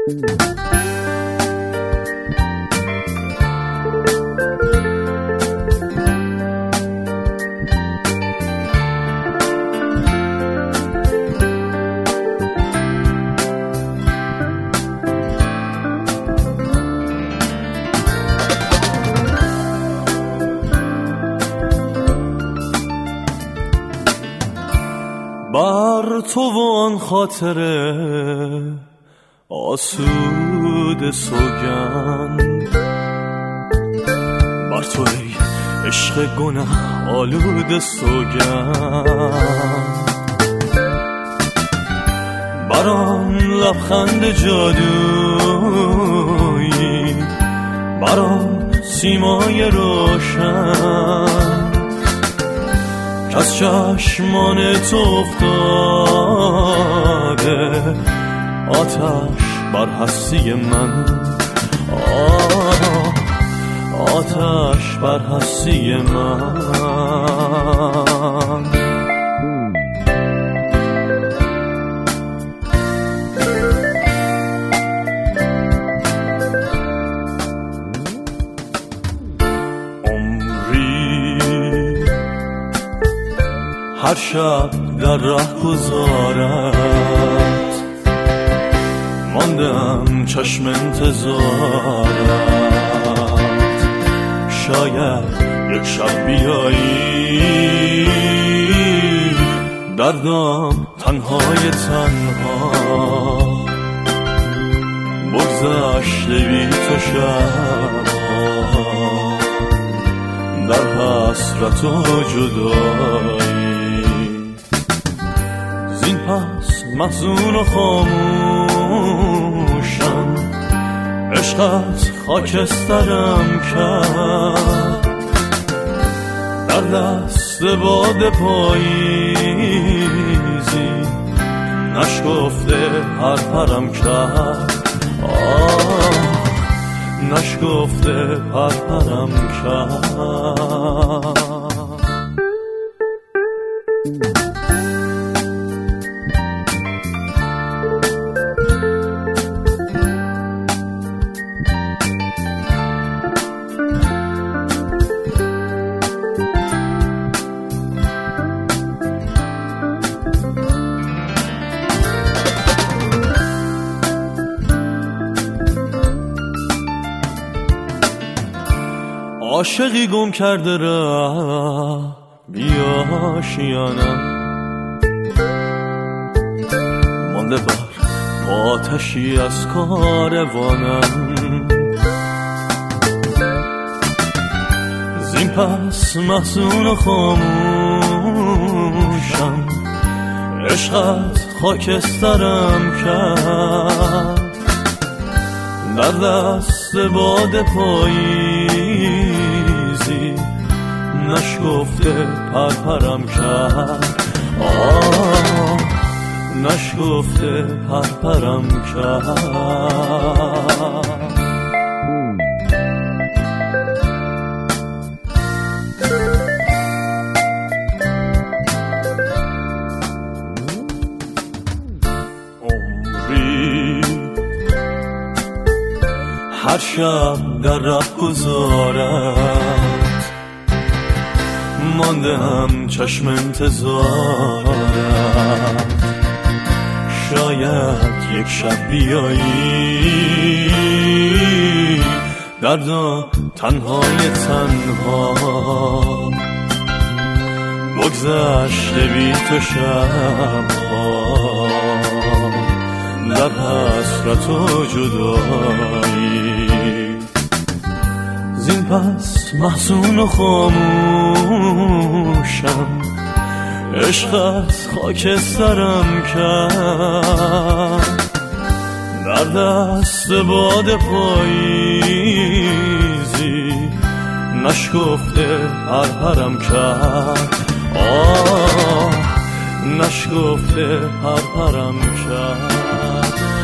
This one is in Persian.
بر تو و آن خاطره آسود سوگند، بر تو ای عشق گناه آلود سوگند، بر آن لبخند جادویی، بر آن سیمای روشن از چشمان تو افتاده، آتش بر هستی من، آتش بر هستی من. هر شب در ره گذارت ماندم چشم انتظارت، شاید یک شب بیایی دردم تنهای تنها، بگذشته بی تو شبها در حسرت و جدایی، زین پس محزون و خاموشم، عشقت خاکسترم کرد، در دست باد پاییزی نشکفته پرپرم کرد، نشکفته پرپرم کرد. عاشقی گم کرده راه بیا آشیانم، مانده بر آتشی از کاروانم، زین پس محزون و خاموشم، عشقت خاکسترم کرد، در دست باد پاییزی نشکفته پرپرم کرد، نشکفته پرپرم کرد. هر شب در ره گذارت ماندم چشم انتظارت، شاید یک شب بیایی دردا تنهای تنها، بگذشته بی تو شبها در حسرت و جدایی، زین پس محزون و خاموشم، عشقت خاکسترم کرد، در دست باد پاییزی نشکفته پرپرم کرد، نشکفته پرپرم کرد.